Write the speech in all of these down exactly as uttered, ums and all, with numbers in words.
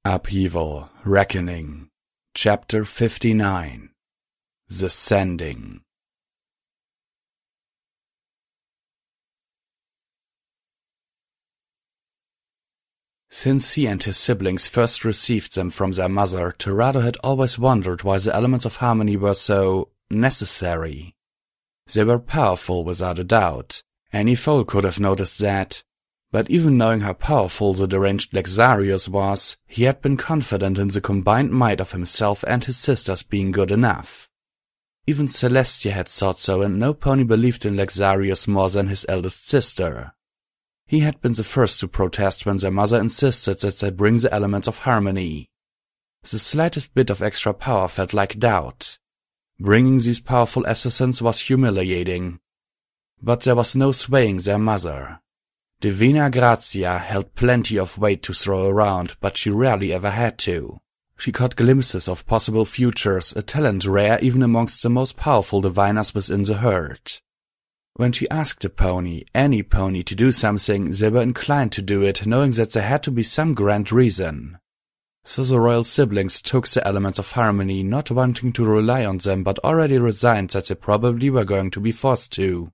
Upheaval, Reckoning, Chapter fifty-nine. The Sending. Since he and his siblings first received them from their mother, Terado had always wondered why the elements of harmony were so necessary. They were powerful without a doubt. Any fool could have noticed that. But even knowing how powerful the deranged Lexarius was, he had been confident in the combined might of himself and his sisters being good enough. Even Celestia had thought so, and no pony believed in Lexarius more than his eldest sister. He had been the first to protest when their mother insisted that they bring the elements of harmony. The slightest bit of extra power felt like doubt. Bringing these powerful assassins was humiliating. But there was no swaying their mother. Divina Grazia held plenty of weight to throw around, but she rarely ever had to. She caught glimpses of possible futures, a talent rare even amongst the most powerful diviners within the herd. When she asked a pony, any pony, to do something, they were inclined to do it, knowing that there had to be some grand reason. So the royal siblings took the elements of harmony, not wanting to rely on them, but already resigned that they probably were going to be forced to.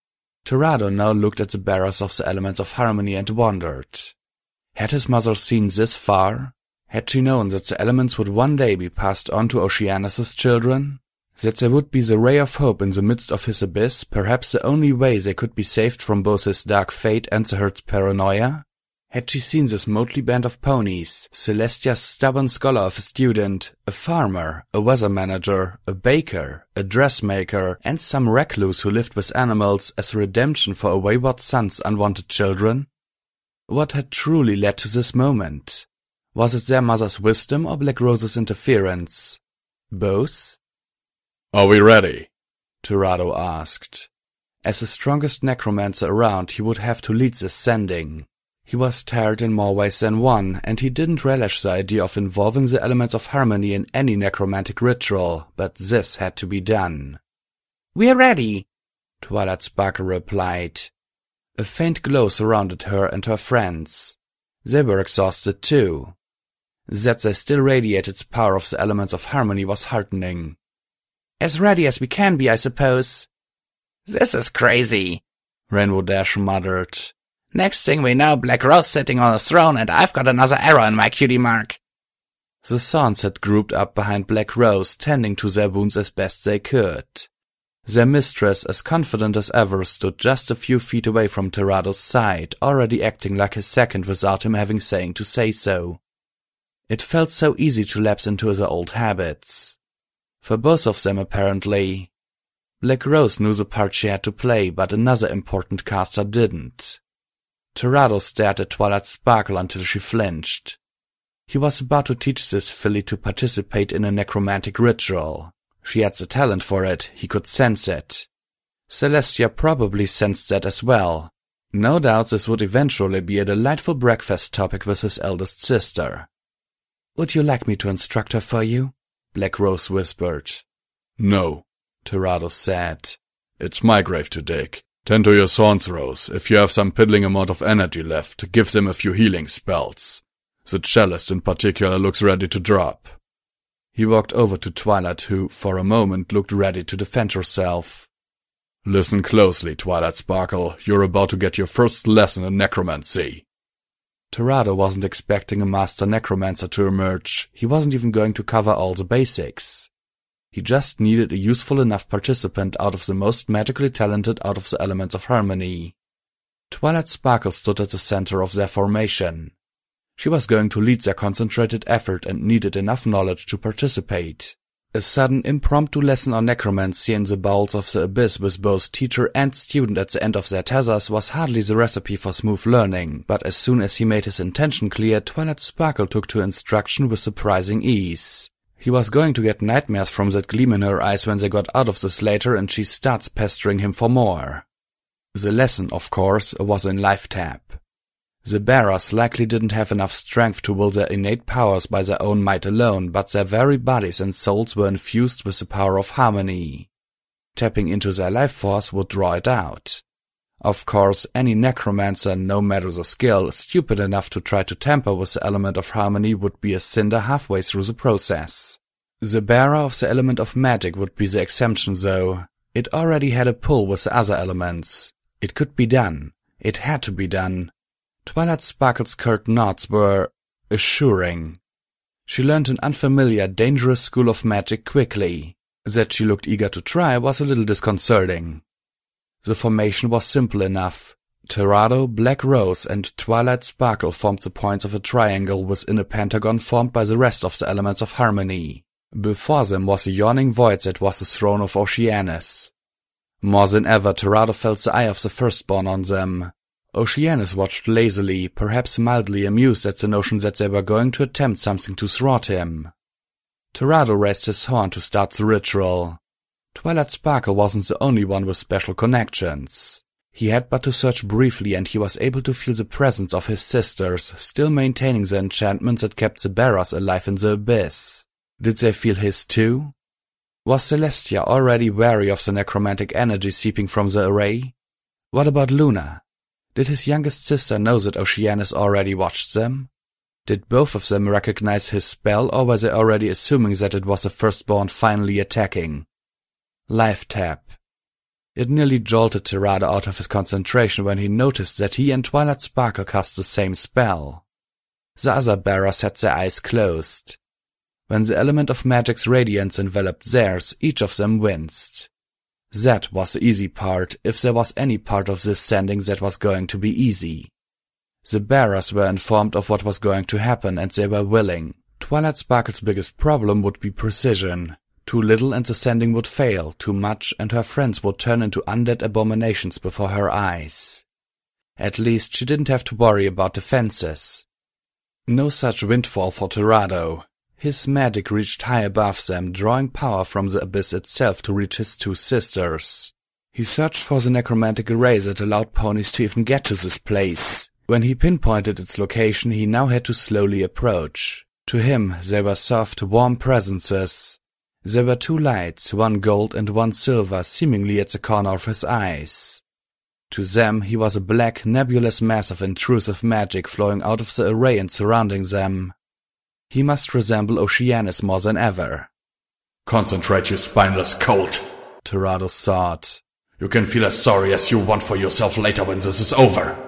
Terado now looked at the bearers of the elements of harmony and wondered. Had his mother seen this far? Had she known that the elements would one day be passed on to Oceanus's children? That there would be the ray of hope in the midst of his abyss, perhaps the only way they could be saved from both his dark fate and the herd's paranoia? Had she seen this motley band of ponies, Celestia's stubborn scholar of a student, a farmer, a weather manager, a baker, a dressmaker, and some recluse who lived with animals as redemption for a wayward son's unwanted children? What had truly led to this moment? Was it their mother's wisdom or Black Rose's interference? Both? "Are we ready?" Terado asked. As the strongest necromancer around, he would have to lead this sending. He was tired in more ways than one, and he didn't relish the idea of involving the elements of harmony in any necromantic ritual, but this had to be done. "We're ready," Twilight Sparkle replied. A faint glow surrounded her and her friends. They were exhausted too. That they still radiated the power of the elements of harmony was heartening. "As ready as we can be, I suppose." "This is crazy," Rainbow Dash muttered. "Next thing we know, Black Rose sitting on a throne and I've got another arrow in my cutie mark." The Sons had grouped up behind Black Rose, tending to their wounds as best they could. Their mistress, as confident as ever, stood just a few feet away from Terado's side, already acting like his second without him having saying to say so. It felt so easy to lapse into their old habits. For both of them, apparently. Black Rose knew the part she had to play, but another important caster didn't. Terado stared at Twilight Sparkle until she flinched. He was about to teach this filly to participate in a necromantic ritual. She had the talent for it, he could sense it. Celestia probably sensed that as well. No doubt this would eventually be a delightful breakfast topic with his eldest sister. "Would you like me to instruct her for you?" Black Rose whispered. "No," Terado said. "It's my grave to dig. Tend to your thorns, Rose. If you have some piddling amount of energy left, give them a few healing spells. The cellist in particular looks ready to drop." He walked over to Twilight, who, for a moment, looked ready to defend herself. "Listen closely, Twilight Sparkle. You're about to get your first lesson in necromancy." Terado wasn't expecting a master necromancer to emerge. He wasn't even going to cover all the basics. He just needed a useful enough participant out of the most magically talented out of the elements of harmony. Twilight Sparkle stood at the center of their formation. She was going to lead their concentrated effort and needed enough knowledge to participate. A sudden impromptu lesson on necromancy in the bowels of the abyss with both teacher and student at the end of their tethers was hardly the recipe for smooth learning, but as soon as he made his intention clear, Twilight Sparkle took to instruction with surprising ease. He was going to get nightmares from that gleam in her eyes when they got out of this later and she starts pestering him for more. The lesson, of course, was in Life Tap. The bearers likely didn't have enough strength to will their innate powers by their own might alone, but their very bodies and souls were infused with the power of harmony. Tapping into their life force would draw it out. Of course, any necromancer, no matter the skill, stupid enough to try to tamper with the element of harmony would be a cinder halfway through the process. The bearer of the element of magic would be the exception though. It already had a pull with the other elements. It could be done. It had to be done. Twilight Sparkle's curt nods were assuring. She learned an unfamiliar, dangerous school of magic quickly. That she looked eager to try was a little disconcerting. The formation was simple enough. Terrado, Black Rose, and Twilight Sparkle formed the points of a triangle within a pentagon formed by the rest of the elements of harmony. Before them was a yawning void that was the throne of Oceanus. More than ever, Terrado felt the eye of the Firstborn on them. Oceanus watched lazily, perhaps mildly amused at the notion that they were going to attempt something to thwart him. Terrado raised his horn to start the ritual. Twilight Sparkle wasn't the only one with special connections. He had but to search briefly and he was able to feel the presence of his sisters, still maintaining the enchantments that kept the bearers alive in the abyss. Did they feel his too? Was Celestia already wary of the necromantic energy seeping from the array? What about Luna? Did his youngest sister know that Oceanus already watched them? Did both of them recognize his spell, or were they already assuming that it was the Firstborn finally attacking? Life tap. It nearly jolted Terrado out of his concentration when he noticed that he and Twilight Sparkle cast the same spell. The other bearers had their eyes closed. When the element of magic's radiance enveloped theirs, each of them winced. That was the easy part, if there was any part of this sending that was going to be easy. The bearers were informed of what was going to happen and they were willing. Twilight Sparkle's biggest problem would be precision. Too little and the sending would fail, too much and her friends would turn into undead abominations before her eyes. At least she didn't have to worry about defenses. No such windfall for Terrado. His magic reached high above them, drawing power from the abyss itself to reach his two sisters. He searched for the necromantic array that allowed ponies to even get to this place. When he pinpointed its location, he now had to slowly approach. To him, they were soft, warm presences. There were two lights, one gold and one silver, seemingly at the corner of his eyes. To them, he was a black, nebulous mass of intrusive magic flowing out of the array and surrounding them. He must resemble Oceanus more than ever. Concentrate, you spineless colt, Terrado thought. You can feel as sorry as you want for yourself later when this is over.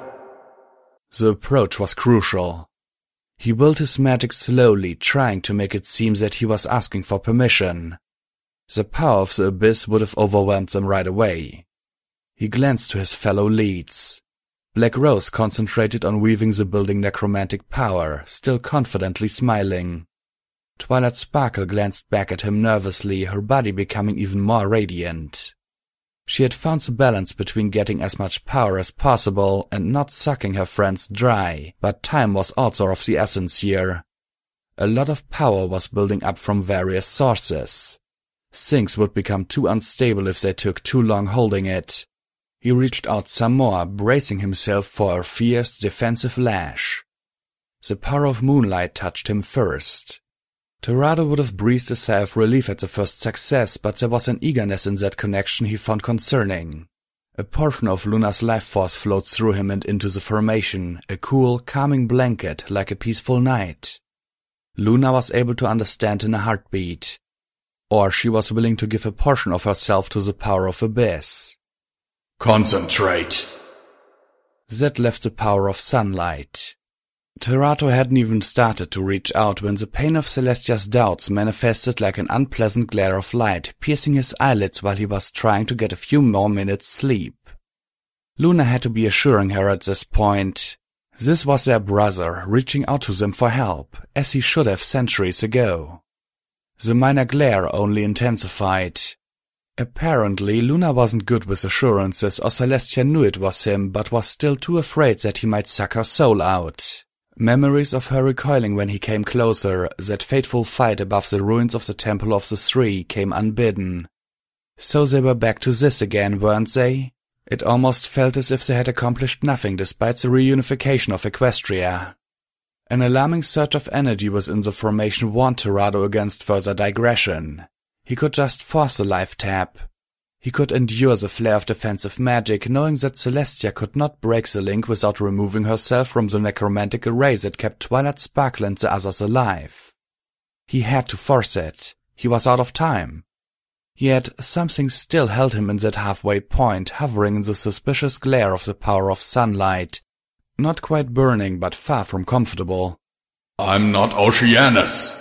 The approach was crucial. He willed his magic slowly, trying to make it seem that he was asking for permission. The power of the abyss would have overwhelmed them right away. He glanced to his fellow leads. Black Rose concentrated on weaving the building necromantic power, still confidently smiling. Twilight Sparkle glanced back at him nervously, her body becoming even more radiant. She had found the balance between getting as much power as possible and not sucking her friends dry, but time was also of the essence here. A lot of power was building up from various sources. Things would become too unstable if they took too long holding it. He reached out some more, bracing himself for a fierce defensive lash. The power of moonlight touched him first. Terrado would have breathed a sigh of relief at the first success, but there was an eagerness in that connection he found concerning. A portion of Luna's life force flowed through him and into the formation, a cool, calming blanket like a peaceful night. Luna was able to understand in a heartbeat. Or she was willing to give a portion of herself to the power of Abyss. Concentrate. That left the power of sunlight. Terrado hadn't even started to reach out when the pain of Celestia's doubts manifested like an unpleasant glare of light, piercing his eyelids while he was trying to get a few more minutes sleep. Luna had to be assuring her at this point. This was their brother, reaching out to them for help, as he should have centuries ago. The minor glare only intensified. Apparently, Luna wasn't good with assurances, or Celestia knew it was him, but was still too afraid that he might suck her soul out. Memories of her recoiling when he came closer, that fateful fight above the ruins of the Temple of the Three, came unbidden. So they were back to this again, weren't they? It almost felt as if they had accomplished nothing despite the reunification of Equestria. An alarming surge of energy within the formation warned Terrado against further digression. He could just force the life tap. He could endure the flare of defensive magic, knowing that Celestia could not break the link without removing herself from the necromantic array that kept Twilight Sparkle and the others alive. He had to force it. He was out of time. Yet something still held him in that halfway point, hovering in the suspicious glare of the power of sunlight. Not quite burning, but far from comfortable. I'm not Oceanus!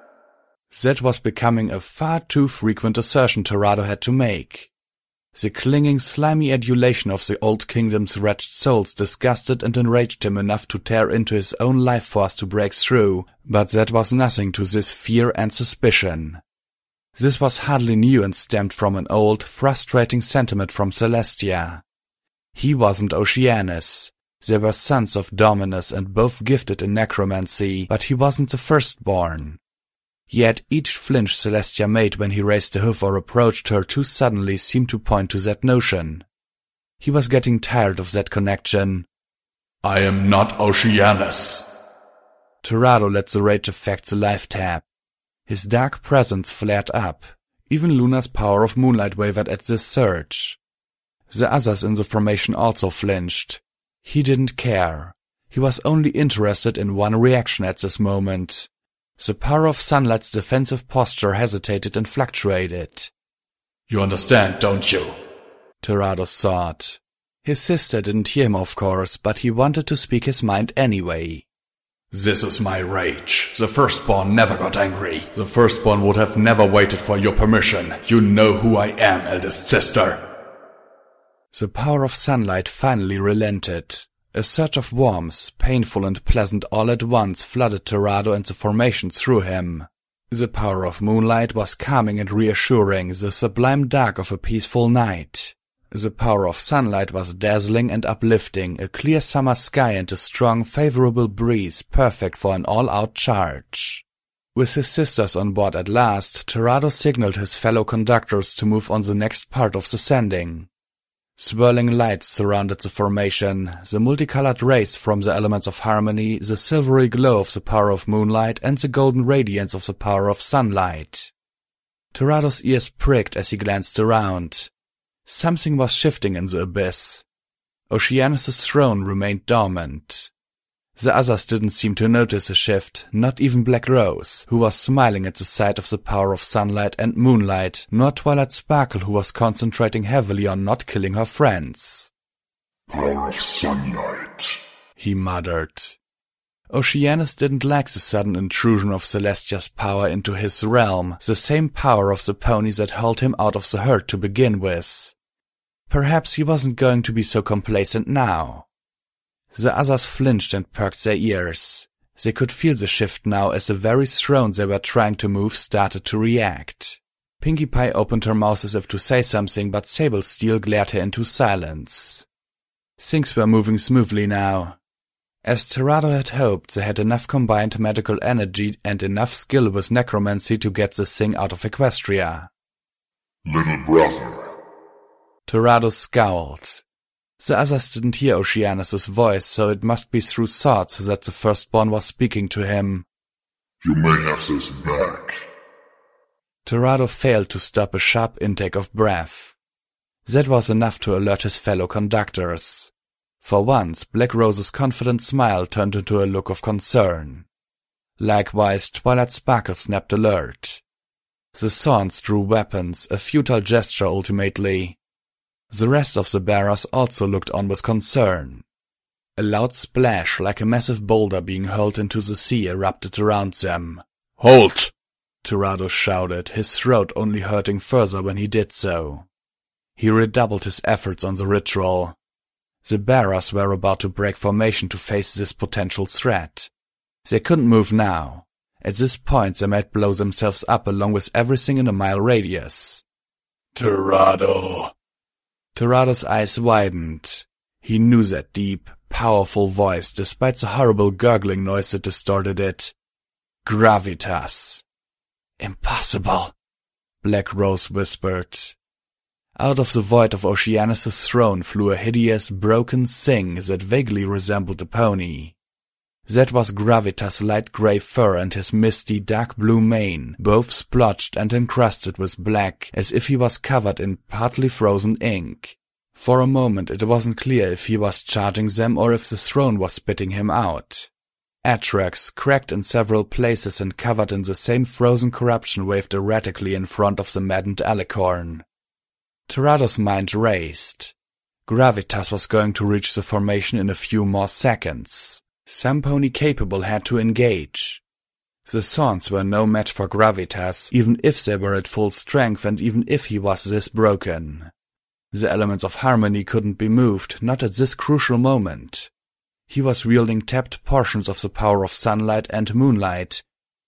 That was becoming a far too frequent assertion Terrado had to make. The clinging, slimy adulation of the old kingdom's wretched souls disgusted and enraged him enough to tear into his own life force to break through, but that was nothing to this fear and suspicion. This was hardly new and stemmed from an old, frustrating sentiment from Celestia. He wasn't Oceanus. They were sons of Dominus and both gifted in necromancy, but he wasn't the firstborn. Yet each flinch Celestia made when he raised a hoof or approached her too suddenly seemed to point to that notion. He was getting tired of that connection. I am not Oceanus. Terrado let the rage affect the life tab. His dark presence flared up. Even Luna's power of moonlight wavered at this surge. The others in the formation also flinched. He didn't care. He was only interested in one reaction at this moment. The power of sunlight's defensive posture hesitated and fluctuated. You understand, don't you? Terrado thought. His sister didn't hear him, of course, but he wanted to speak his mind anyway. This is my rage. The firstborn never got angry. The firstborn would have never waited for your permission. You know who I am, eldest sister. The power of sunlight finally relented. A surge of warmth, painful and pleasant all at once, flooded Terrado and the formation through him. The power of moonlight was calming and reassuring, the sublime dark of a peaceful night. The power of sunlight was dazzling and uplifting, a clear summer sky and a strong, favorable breeze, perfect for an all-out charge. With his sisters on board at last, Terrado signaled his fellow conductors to move on the next part of the sending. Swirling lights surrounded the formation, the multicolored rays from the elements of harmony, the silvery glow of the power of moonlight, and the golden radiance of the power of sunlight. Terrado's ears pricked as he glanced around. Something was shifting in the abyss. Oceanus's throne remained dormant. The others didn't seem to notice the shift, not even Black Rose, who was smiling at the sight of the power of sunlight and moonlight, nor Twilight Sparkle, who was concentrating heavily on not killing her friends. Power of sunlight, he muttered. Oceanus didn't like the sudden intrusion of Celestia's power into his realm, the same power of the pony that held him out of the herd to begin with. Perhaps he wasn't going to be so complacent now. The others flinched and perked their ears. They could feel the shift now as the very throne they were trying to move started to react. Pinkie Pie opened her mouth as if to say something, but Sable Steel glared her into silence. Things were moving smoothly now. As Terrado had hoped, they had enough combined magical energy and enough skill with necromancy to get this thing out of Equestria. Little brother. Terrado scowled. The others didn't hear Oceanus's voice, so it must be through thoughts that the firstborn was speaking to him. You may have this back. Terrado failed to stop a sharp intake of breath. That was enough to alert his fellow conductors. For once, Black Rose's confident smile turned into a look of concern. Likewise, Twilight Sparkle snapped alert. The Sawns drew weapons, a futile gesture ultimately. The rest of the bearers also looked on with concern. A loud splash, like a massive boulder being hurled into the sea, erupted around them. Halt! Terrado shouted, his throat only hurting further when he did so. He redoubled his efforts on the ritual. The bearers were about to break formation to face this potential threat. They couldn't move now. At this point they might blow themselves up along with everything in a mile radius. Terrado! Terrado's eyes widened. He knew that deep, powerful voice, despite the horrible gurgling noise that distorted it. Gravitas. Impossible, Black Rose whispered. Out of the void of Oceanus's throne flew a hideous, broken thing that vaguely resembled a pony. That was Gravitas' light grey fur and his misty dark blue mane, both splotched and encrusted with black, as if he was covered in partly frozen ink. For a moment it wasn't clear if he was charging them or if the throne was spitting him out. Atrax, cracked in several places and covered in the same frozen corruption, waved erratically in front of the maddened Alicorn. Terado's mind raced. Gravitas was going to reach the formation in a few more seconds. Some pony capable had to engage. The Sons were no match for Gravitas, even if they were at full strength and even if he was this broken. The elements of harmony couldn't be moved, not at this crucial moment. He was wielding tapped portions of the power of sunlight and moonlight.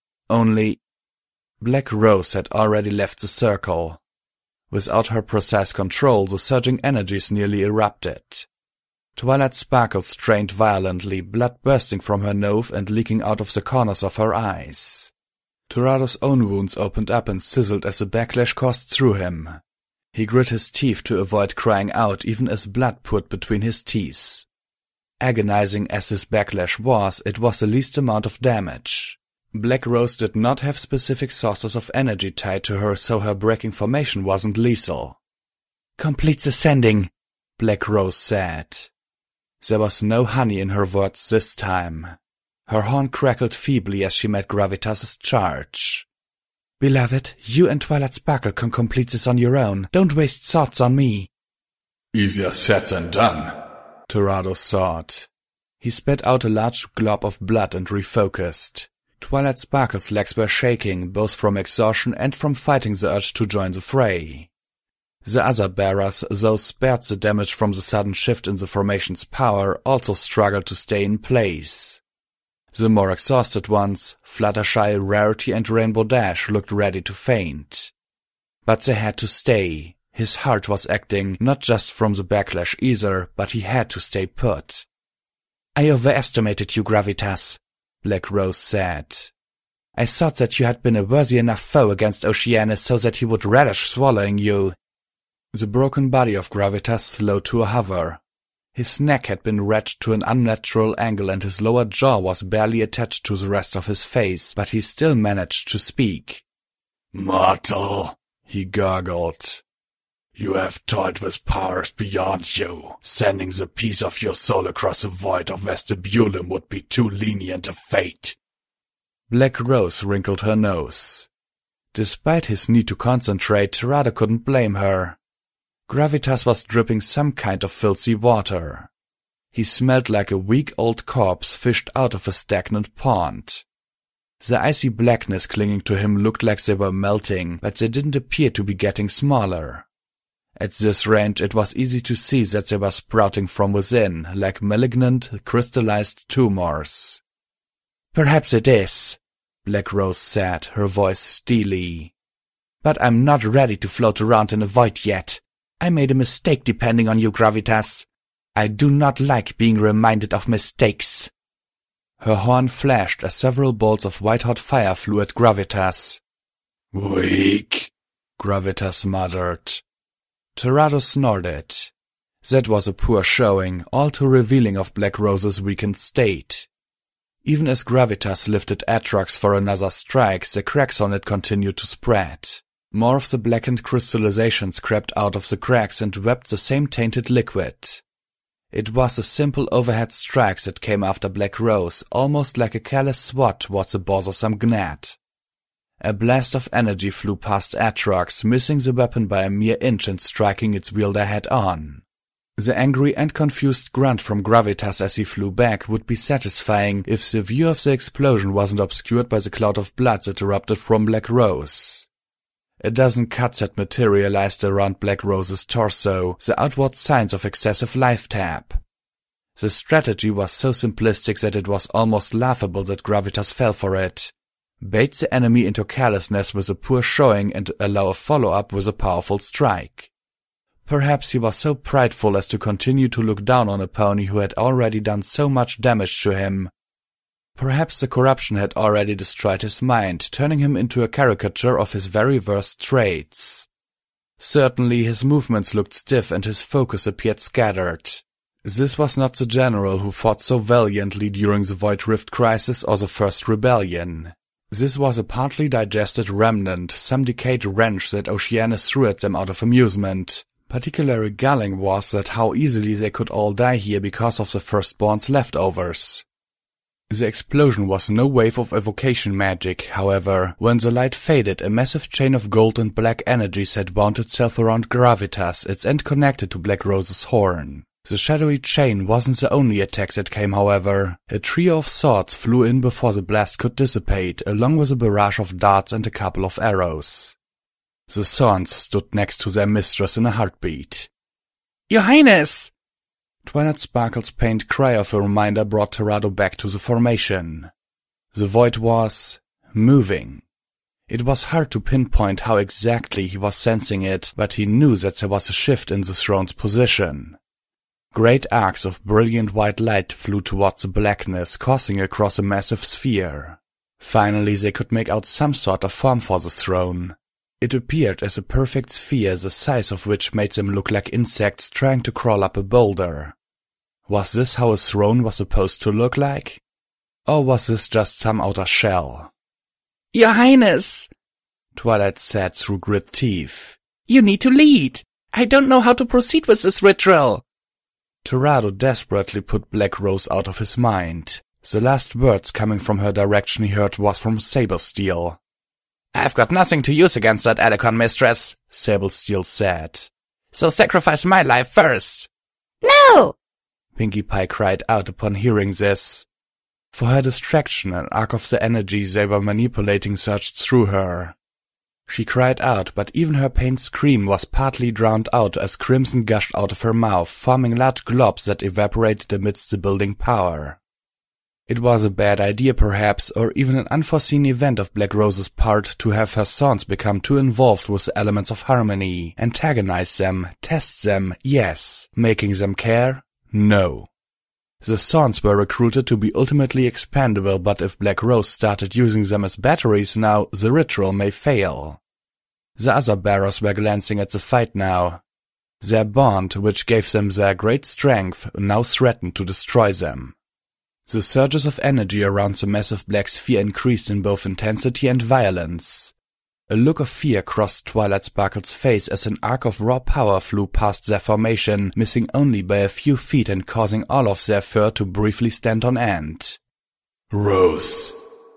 Only Black Rose had already left the circle. Without her precise control, the surging energies nearly erupted. Twilight sparkles strained violently, blood bursting from her nose and leaking out of the corners of her eyes. Terado's own wounds opened up and sizzled as the backlash coursed through him. He grit his teeth to avoid crying out even as blood poured between his teeth. Agonizing as his backlash was, it was the least amount of damage. Black Rose did not have specific sources of energy tied to her, so her breaking formation wasn't lethal. "Complete the sending," Black Rose said. There was no honey in her words this time. Her horn crackled feebly as she met Gravitas' charge. "Beloved, you and Twilight Sparkle can complete this on your own. Don't waste thoughts on me." Easier said than done, Terado thought. He spat out a large glob of blood and refocused. Twilight Sparkle's legs were shaking, both from exhaustion and from fighting the urge to join the fray. The other bearers, though spared the damage from the sudden shift in the formation's power, also struggled to stay in place. The more exhausted ones, Fluttershy, Rarity and Rainbow Dash, looked ready to faint. But they had to stay. His heart was acting, not just from the backlash either, but he had to stay put. "I overestimated you, Gravitas," Black Rose said. "I thought that you had been a worthy enough foe against Oceanus so that he would relish swallowing you." The broken body of Gravitas slowed to a hover. His neck had been wrenched to an unnatural angle and his lower jaw was barely attached to the rest of his face, but he still managed to speak. "Mortal," he gurgled. "You have toyed with powers beyond you. Sending the piece of your soul across the void of Vestibulum would be too lenient a fate." Black Rose wrinkled her nose. Despite his need to concentrate, Terado couldn't blame her. Gravitas was dripping some kind of filthy water. He smelled like a weak old corpse fished out of a stagnant pond. The icy blackness clinging to him looked like they were melting, but they didn't appear to be getting smaller. At this range it was easy to see that they were sprouting from within, like malignant, crystallized tumors. "Perhaps it is," Black Rose said, her voice steely. "But I'm not ready to float around in a void yet. I made a mistake depending on you, Gravitas. I do not like being reminded of mistakes." Her horn flashed as several bolts of white-hot fire flew at Gravitas. "Weak," Gravitas muttered. Terado snorted. That was a poor showing, all too revealing of Black Rose's weakened state. Even as Gravitas lifted Atrax for another strike, the cracks on it continued to spread. More of the blackened crystallizations crept out of the cracks and wept the same tainted liquid. It was a simple overhead strike that came after Black Rose, almost like a careless swat towards the bothersome Gnat. A blast of energy flew past Atrax, missing the weapon by a mere inch and striking its wielder head-on. The angry and confused grunt from Gravitas as he flew back would be satisfying if the view of the explosion wasn't obscured by the cloud of blood that erupted from Black Rose. A dozen cuts had materialized around Black Rose's torso, the outward signs of excessive life tap. The strategy was so simplistic that it was almost laughable that Gravitas fell for it. Bait the enemy into carelessness with a poor showing and allow a follow-up with a powerful strike. Perhaps he was so prideful as to continue to look down on a pony who had already done so much damage to him. Perhaps the corruption had already destroyed his mind, turning him into a caricature of his very worst traits. Certainly his movements looked stiff and his focus appeared scattered. This was not the general who fought so valiantly during the Void Rift crisis or the First Rebellion. This was a partly digested remnant, some decayed wrench that Oceanus threw at them out of amusement. Particularly galling was that how easily they could all die here because of the Firstborn's leftovers. The explosion was no wave of evocation magic, however. When the light faded, a massive chain of gold and black energies had wound itself around Gravitas, its end connected to Black Rose's horn. The shadowy chain wasn't the only attack that came, however. A trio of swords flew in before the blast could dissipate, along with a barrage of darts and a couple of arrows. The Sorns stood next to their mistress in a heartbeat. Your Highness! Twilight Sparkle's pained cry of a reminder brought Terado back to the formation. The void was moving. It was hard to pinpoint how exactly he was sensing it, but he knew that there was a shift in the throne's position. Great arcs of brilliant white light flew towards the blackness, coursing across a massive sphere. Finally, they could make out some sort of form for the throne. It appeared as a perfect sphere, the size of which made them look like insects trying to crawl up a boulder. Was this how a throne was supposed to look like? Or was this just some outer shell? Your Highness, Twilight said through grit teeth. You need to lead. I don't know how to proceed with this ritual. Terado desperately put Black Rose out of his mind. The last words coming from her direction he heard was from Sabersteel. I've got nothing to use against that Alicon mistress, Sabersteel said. So sacrifice my life first. No! Pinkie Pie cried out upon hearing this. For her distraction, an arc of the energies they were manipulating surged through her. She cried out, but even her pained scream was partly drowned out as crimson gushed out of her mouth, forming large globs that evaporated amidst the building power. It was a bad idea perhaps, or even an unforeseen event of Black Rose's part to have her sons become too involved with the elements of harmony, antagonize them, test them, yes, making them care, no. The sons were recruited to be ultimately expendable, but if Black Rose started using them as batteries now, the ritual may fail. The other bearers were glancing at the fight now. Their bond, which gave them their great strength, now threatened to destroy them. The surges of energy around the massive black sphere increased in both intensity and violence. A look of fear crossed Twilight Sparkle's face as an arc of raw power flew past their formation, missing only by a few feet and causing all of their fur to briefly stand on end. Rose.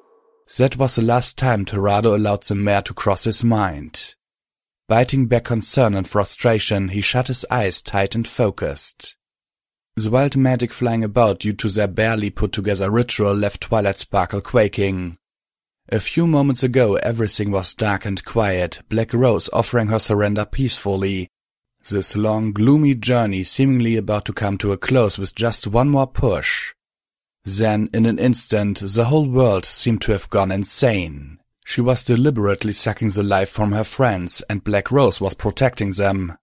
That was the last time Terado allowed the mare to cross his mind. Biting back concern and frustration, he shut his eyes tight and focused. The wild magic flying about due to their barely put-together ritual left Twilight Sparkle quaking. A few moments ago everything was dark and quiet, Black Rose offering her surrender peacefully. This long, gloomy journey seemingly about to come to a close with just one more push. Then, in an instant, the whole world seemed to have gone insane. She was deliberately sucking the life from her friends, and Black Rose was protecting them.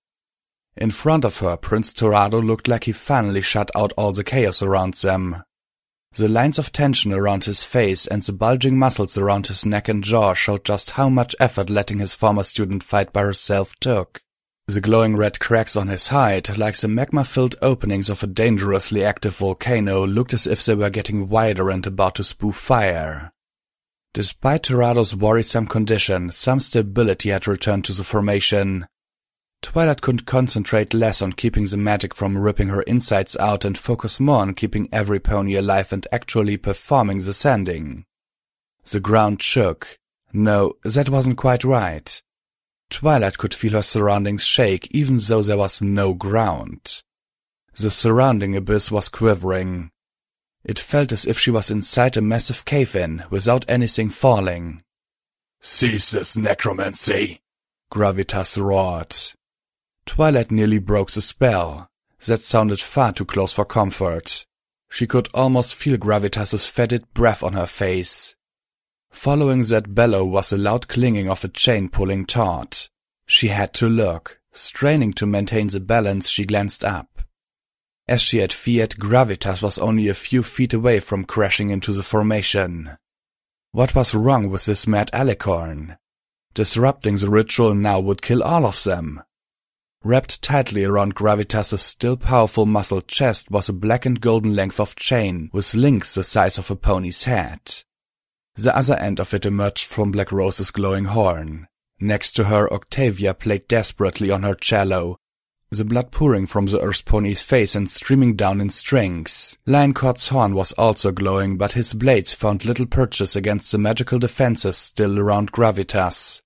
In front of her, Prince Terado looked like he finally shut out all the chaos around them. The lines of tension around his face and the bulging muscles around his neck and jaw showed just how much effort letting his former student fight by herself took. The glowing red cracks on his hide, like the magma-filled openings of a dangerously active volcano, looked as if they were getting wider and about to spew fire. Despite Terado's worrisome condition, some stability had returned to the formation. Twilight could concentrate less on keeping the magic from ripping her insides out and focus more on keeping every pony alive and actually performing the sending. The ground shook. No, that wasn't quite right. Twilight could feel her surroundings shake even though there was no ground. The surrounding abyss was quivering. It felt as if she was inside a massive cave-in, without anything falling. "Cease this necromancy!" Gravitas roared. Twilight nearly broke the spell. That sounded far too close for comfort. She could almost feel Gravitas's fetid breath on her face. Following that bellow was a loud clinging of a chain pulling taut. She had to look. Straining to maintain the balance, she glanced up. As she had feared, Gravitas was only a few feet away from crashing into the formation. What was wrong with this mad alicorn? Disrupting the ritual now would kill all of them. Wrapped tightly around Gravitas's still powerful muscled chest was a black and golden length of chain with links the size of a pony's head. The other end of it emerged from Black Rose's glowing horn. Next to her, Octavia played desperately on her cello, the blood pouring from the Earth pony's face and streaming down in strings. Lioncourt's horn was also glowing, but his blades found little purchase against the magical defenses still around Gravitas.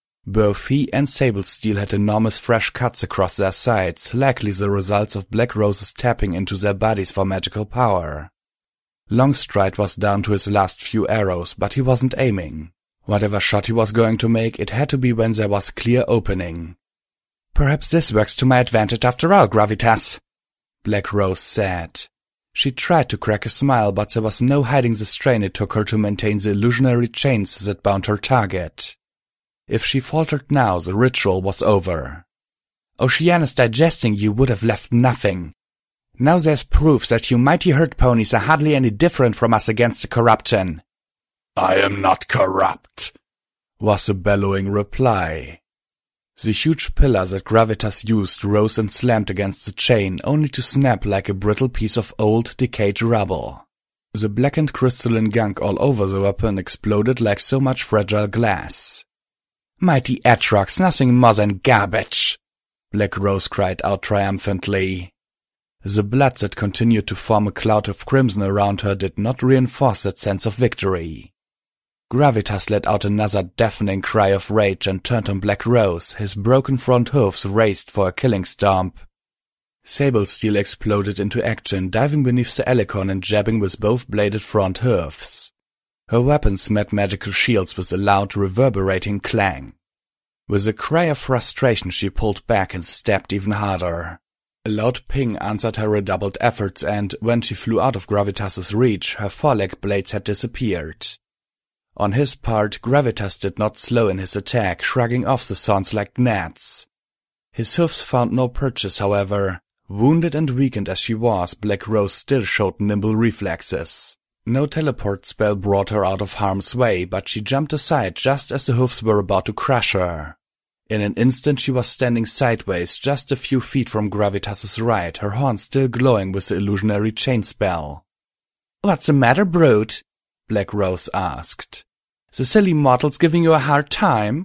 Both he and Sablesteel had enormous fresh cuts across their sides, likely the results of Black Rose's tapping into their bodies for magical power. Longstride was down to his last few arrows, but he wasn't aiming. Whatever shot he was going to make, it had to be when there was a clear opening. "Perhaps this works to my advantage after all, Gravitas," Black Rose said. She tried to crack a smile, but there was no hiding the strain it took her to maintain the illusionary chains that bound her target. If she faltered now, the ritual was over. "Oceanus digesting you would have left nothing. Now there's proof that you mighty herd ponies are hardly any different from us against the corruption." "I am not corrupt," was the bellowing reply. The huge pillar that Gravitas used rose and slammed against the chain, only to snap like a brittle piece of old, decayed rubble. The blackened crystalline gunk all over the weapon exploded like so much fragile glass. "Mighty Atrox, nothing more than garbage," Black Rose cried out triumphantly. The blood that continued to form a cloud of crimson around her did not reinforce that sense of victory. Gravitas let out another deafening cry of rage and turned on Black Rose, his broken front hooves raised for a killing stomp. Sablesteel exploded into action, diving beneath the Alicorn and jabbing with both bladed front hooves. Her weapons met magical shields with a loud, reverberating clang. With a cry of frustration, she pulled back and stabbed even harder. A loud ping answered her redoubled efforts, and when she flew out of Gravitas's reach, her foreleg blades had disappeared. On his part, Gravitas did not slow in his attack, shrugging off the thorns like gnats. His hoofs found no purchase, however. Wounded and weakened as she was, Black Rose still showed nimble reflexes. No teleport spell brought her out of harm's way, but she jumped aside just as the hoofs were about to crush her. In an instant she was standing sideways, just a few feet from Gravitas's right, her horn still glowing with the illusionary chain spell. "What's the matter, brute?" Black Rose asked. "The silly mortal's giving you a hard time?"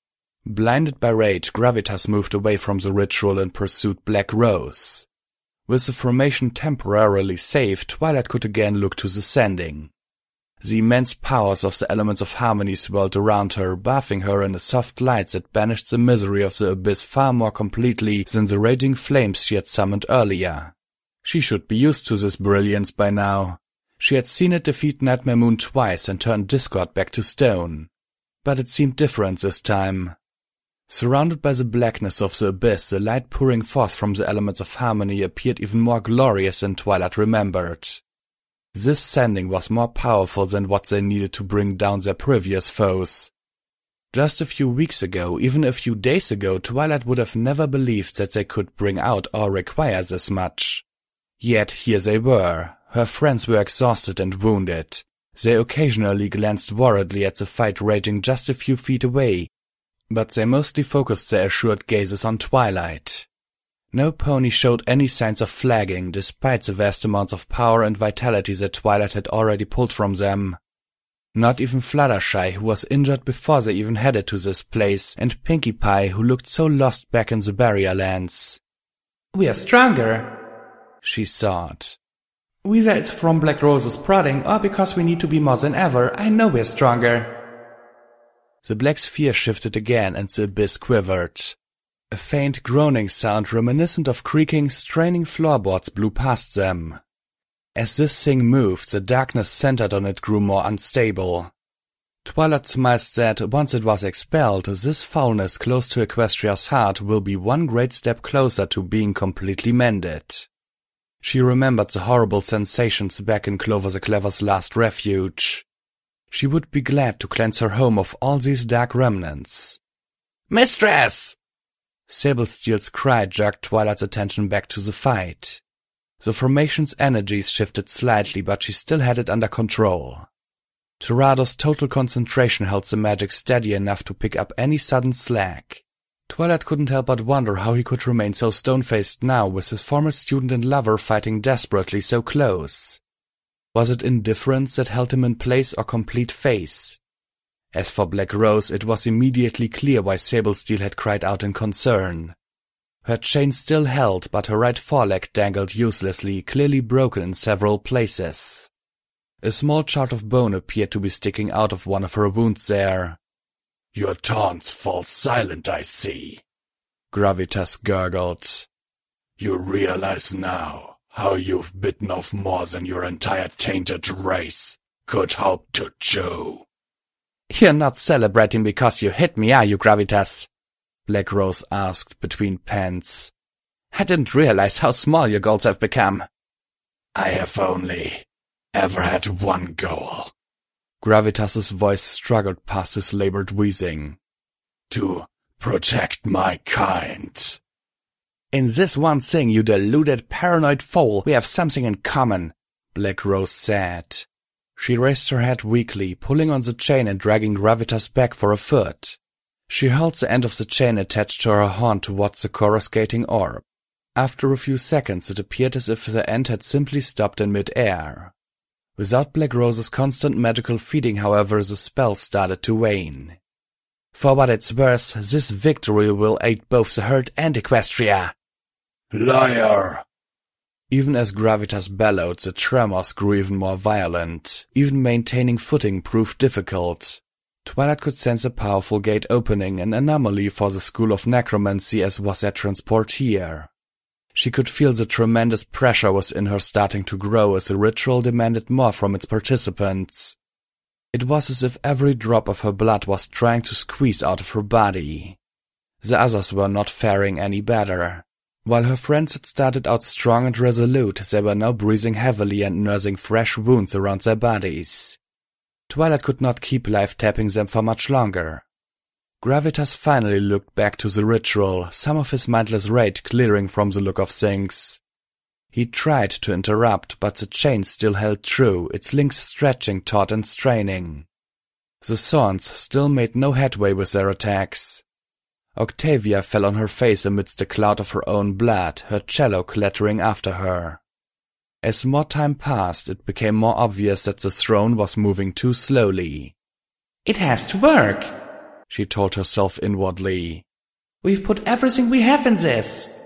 Blinded by rage, Gravitas moved away from the ritual and pursued Black Rose. With the formation temporarily saved, Twilight could again look to the Sending. The immense powers of the elements of harmony swirled around her, bathing her in a soft light that banished the misery of the abyss far more completely than the raging flames she had summoned earlier. She should be used to this brilliance by now. She had seen it defeat Nightmare Moon twice and turn Discord back to stone. But it seemed different this time. Surrounded by the blackness of the abyss, the light pouring forth from the elements of harmony appeared even more glorious than Twilight remembered. This Sending was more powerful than what they needed to bring down their previous foes. Just a few weeks ago, even a few days ago, Twilight would have never believed that they could bring out or require this much. Yet here they were. Her friends were exhausted and wounded. They occasionally glanced worriedly at the fight raging just a few feet away, but they mostly focused their assured gazes on Twilight. No pony showed any signs of flagging, despite the vast amounts of power and vitality that Twilight had already pulled from them. Not even Fluttershy, who was injured before they even headed to this place, and Pinkie Pie, who looked so lost back in the Barrier Lands. "We are stronger," she thought. "Whether it's from Black Rose's prodding or because we need to be more than ever, I know we're stronger." The black sphere shifted again and the abyss quivered. A faint groaning sound reminiscent of creaking, straining floorboards blew past them. As this thing moved, the darkness centered on it grew more unstable. Twilight smiled that, once it was expelled, this foulness close to Equestria's heart will be one great step closer to being completely mended. She remembered the horrible sensations back in Clover the Clever's last refuge. She would be glad to cleanse her home of all these dark remnants. "Mistress!" Sablesteel's cry jerked Twilight's attention back to the fight. The formation's energies shifted slightly, but she still had it under control. Tirado's total concentration held the magic steady enough to pick up any sudden slack. Twilight couldn't help but wonder how he could remain so stone-faced now with his former student and lover fighting desperately so close. Was it indifference that held him in place or complete faith? As for Black Rose, it was immediately clear why Sablesteel had cried out in concern. Her chain still held, but her right foreleg dangled uselessly, clearly broken in several places. A small chart of bone appeared to be sticking out of one of her wounds there. Your taunts fall silent, I see, Gravitas gurgled. You realize now how you've bitten off more than your entire tainted race could hope to chew. You're not celebrating because you hit me, are you, Gravitas? Black Rose asked between pants. I didn't realize how small your goals have become. I have only ever had one goal. Gravitas's voice struggled past his labored wheezing. To protect my kind. In this one thing, you deluded paranoid fool, we have something in common, Black Rose said. She raised her head weakly, pulling on the chain and dragging Gravitas back for a foot. She held the end of the chain attached to her horn towards the coruscating orb. After a few seconds, it appeared as if the end had simply stopped in mid-air. Without Black Rose's constant magical feeding, however, the spell started to wane. For what it's worth, this victory will aid both the herd and Equestria. Liar! Even as Gravitas bellowed, the tremors grew even more violent. Even maintaining footing proved difficult. Twilight could sense a powerful gate opening, an anomaly for the School of Necromancy as was their transport here. She could feel the tremendous pressure within her starting to grow as the ritual demanded more from its participants. It was as if every drop of her blood was trying to squeeze out of her body. The others were not faring any better. While her friends had started out strong and resolute, they were now breathing heavily and nursing fresh wounds around their bodies. Twilight could not keep life-tapping them for much longer. Gravitas finally looked back to the ritual, some of his mindless rage clearing from the look of things. He tried to interrupt, but the chain still held true, its links stretching taut and straining. The Thorns still made no headway with their attacks. Octavia fell on her face amidst a cloud of her own blood, her cello clattering after her. As more time passed, it became more obvious that the throne was moving too slowly. It has to work, she told herself inwardly. We've put everything we have in this.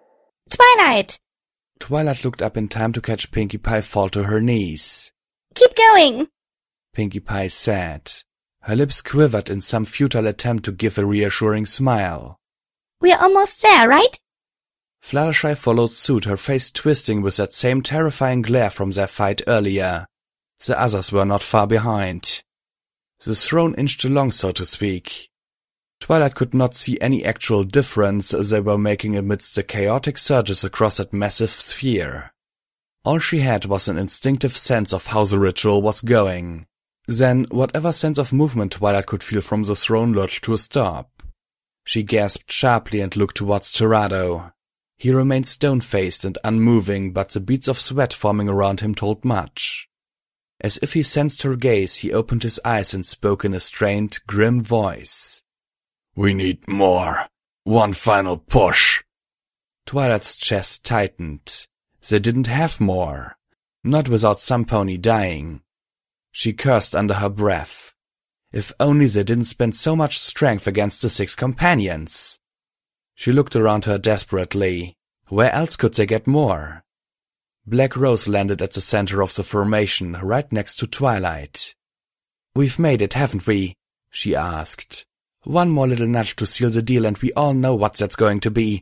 Twilight! Twilight looked up in time to catch Pinkie Pie fall to her knees. Keep going! Pinkie Pie said. Her lips quivered in some futile attempt to give a reassuring smile. We're almost there, right? Fluttershy followed suit, her face twisting with that same terrifying glare from their fight earlier. The others were not far behind. The throne inched along, so to speak. Twilight could not see any actual difference they were making amidst the chaotic surges across that massive sphere. All she had was an instinctive sense of how the ritual was going. Then, whatever sense of movement Twilight could feel from the throne lurched to a stop. She gasped sharply and looked towards Tirado. He remained stone-faced and unmoving, but the beads of sweat forming around him told much. As if he sensed her gaze, he opened his eyes and spoke in a strained, grim voice. We need more. One final push. Twilight's chest tightened. They didn't have more. Not without some pony dying. She cursed under her breath. If only they didn't spend so much strength against the six companions. She looked around her desperately. Where else could they get more? Black Rose landed at the center of the formation, right next to Twilight. We've made it, haven't we? She asked. One more little nudge to seal the deal and we all know what that's going to be.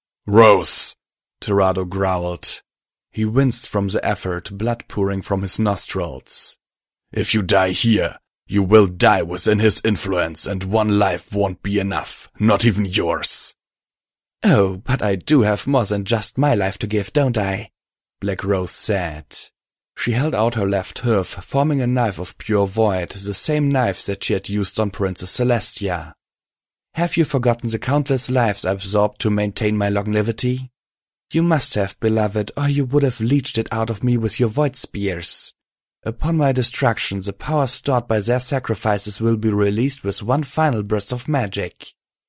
Rose! Tirado growled. He winced from the effort, blood pouring from his nostrils. If you die here, you will die within his influence, and one life won't be enough, not even yours. Oh, but I do have more than just my life to give, don't I? Black Rose said. She held out her left hoof, forming a knife of pure void, the same knife that she had used on Princess Celestia. Have you forgotten the countless lives I absorbed to maintain my longevity? You must have, beloved, or you would have leached it out of me with your void spears. Upon my destruction, the power stored by their sacrifices will be released with one final burst of magic.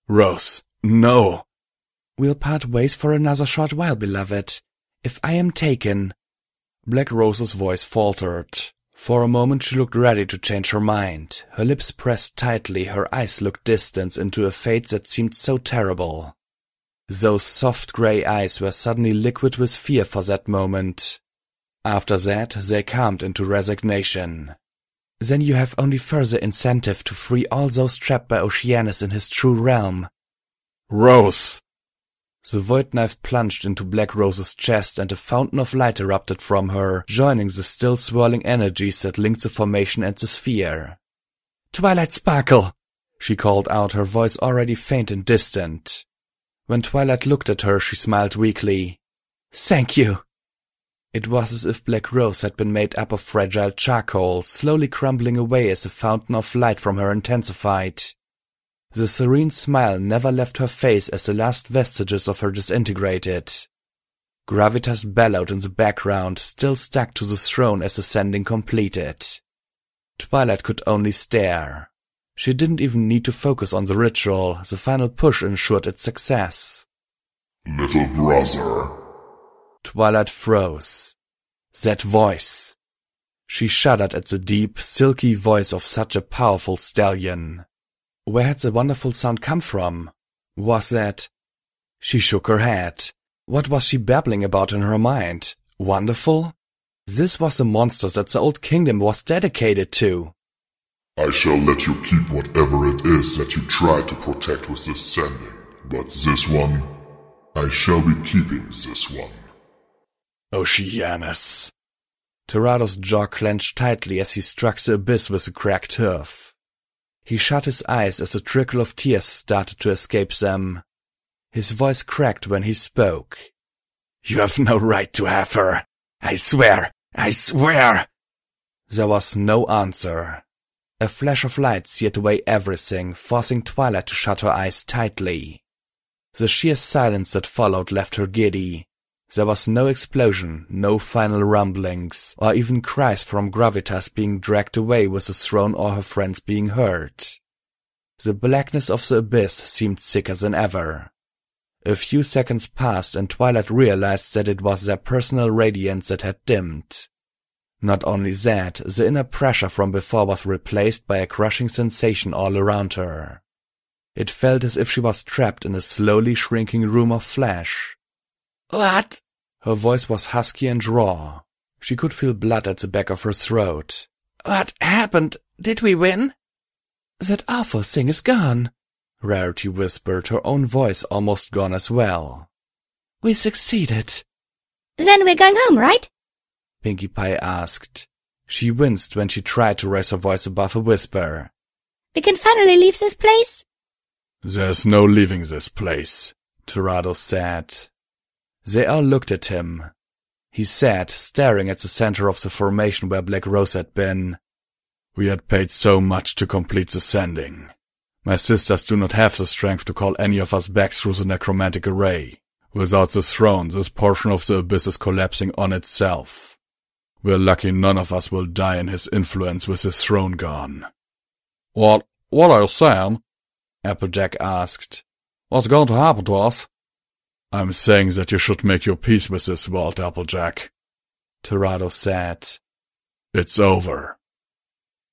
Rose, no. We'll part ways for another short while, beloved. If I am taken... Black Rose's voice faltered. For a moment she looked ready to change her mind. Her lips pressed tightly, her eyes looked distant into a fate that seemed so terrible. Those soft grey eyes were suddenly liquid with fear for that moment. After that, they calmed into resignation. Then you have only further incentive to free all those trapped by Oceanus in his true realm. Rose! The void knife plunged into Black Rose's chest and a fountain of light erupted from her, joining the still swirling energies that linked the formation and the sphere. Twilight Sparkle! She called out, her voice already faint and distant. When Twilight looked at her, she smiled weakly. Thank you! It was as if Black Rose had been made up of fragile charcoal, slowly crumbling away as the fountain of light from her intensified. The serene smile never left her face as the last vestiges of her disintegrated. Gravitas bellowed in the background, still stuck to the throne as the sending completed. Twilight could only stare. She didn't even need to focus on the ritual, the final push ensured its success. Little brother. Twilight froze. That voice. She shuddered at the deep, silky voice of such a powerful stallion. Where had the wonderful sound come from? Was that... She shook her head. What was she babbling about in her mind? Wonderful? This was the monster that the old kingdom was dedicated to. I shall let you keep whatever it is that you try to protect with this sending, but this one, I shall be keeping this one. Oceanus. Terado's jaw clenched tightly as he struck the abyss with a cracked hoof. He shut his eyes as a trickle of tears started to escape them. His voice cracked when he spoke. You have no right to have her. I swear, I swear. There was no answer. A flash of light seared away everything, forcing Twilight to shut her eyes tightly. The sheer silence that followed left her giddy. There was no explosion, no final rumblings, or even cries from Gravitas being dragged away with the throne or her friends being hurt. The blackness of the abyss seemed thicker than ever. A few seconds passed and Twilight realized that it was their personal radiance that had dimmed. Not only that, the inner pressure from before was replaced by a crushing sensation all around her. It felt as if she was trapped in a slowly shrinking room of flesh. What? Her voice was husky and raw. She could feel blood at the back of her throat. What happened? Did we win? That awful thing is gone, Rarity whispered, her own voice almost gone as well. We succeeded. Then we're going home, right? Pinkie Pie asked. She winced when she tried to raise her voice above a whisper. We can finally leave this place? There's no leaving this place, Terado said. They all looked at him. He sat, staring at the center of the formation where Black Rose had been. We had paid so much to complete the sending. My sisters do not have the strength to call any of us back through the necromantic array. Without the throne, this portion of the abyss is collapsing on itself. We're lucky none of us will die in his influence with his throne gone. What, what are you saying? Applejack asked. What's going to happen to us? I'm saying that you should make your peace with this world, Applejack. Terado said. It's over.